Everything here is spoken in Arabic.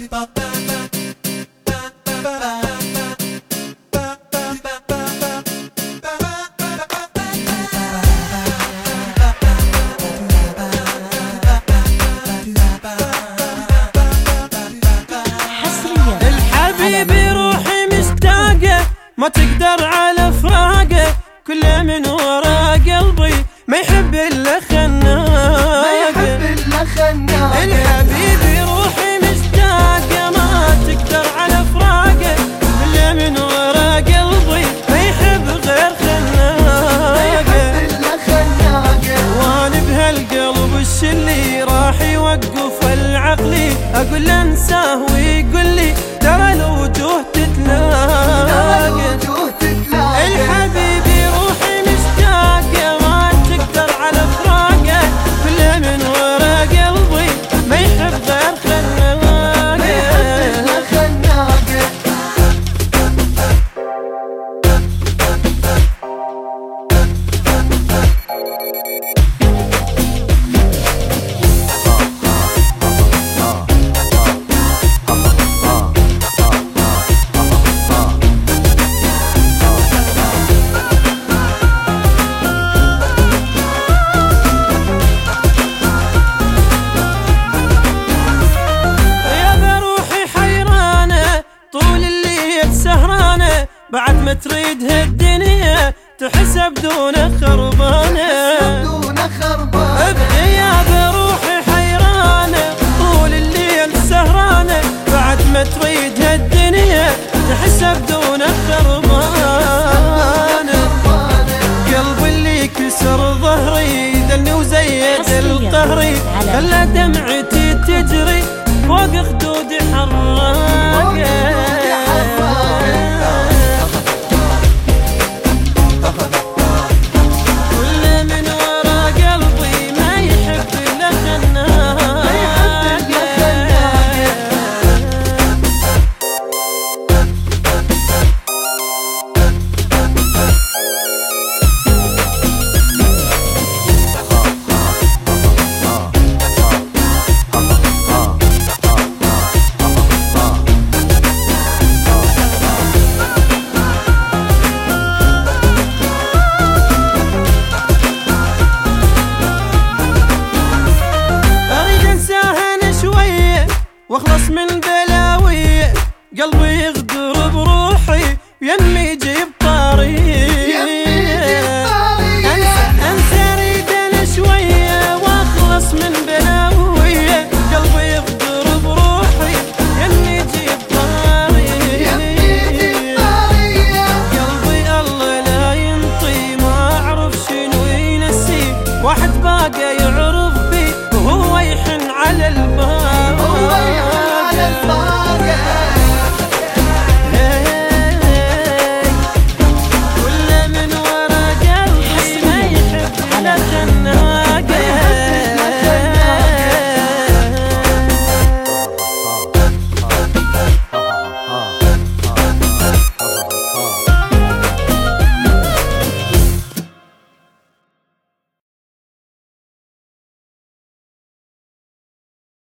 الحبيبي روحي مشتاقة ما تقدر على فراقه، كله من ورا قلبي ما يحب الا خناقه. الحبيبي روحي مشتاقة ما تقدر على فراقه، كله من ورا قلبي ما يحب غير خناقه. وانا بهالقلب الش اللي راح يوقف العقلي، اقول انساه ويقول لي ترى الوجوه تتلاقى. الحبيبي روحي مشتاقة ما تقدر على فراقه، كله من ورا قلبي ما يحب غير خناقه. بعد ما تريد هالدنيا تحسب دون خربانة، بغياب روحي حيرانة طول الليل سهرانة. بعد ما تريد هالدنيا تحسب دون خربانة. قلبي اللي كسر ظهري ذلني وزيد القهري، خلى دمعتي تجري فوق خدودي حراقة. واخلص من بلاوي قلبي يغدر بروحي يمي يجيب طاري. انسى اريد انا شويه واخلص من بلاوي قلبي يغدر بروحي يمي يجيب طاري. قلبي الله لا ينطي ما اعرف شنو ينسي، واحد باقى يعرف بي وهو يحن على الباب.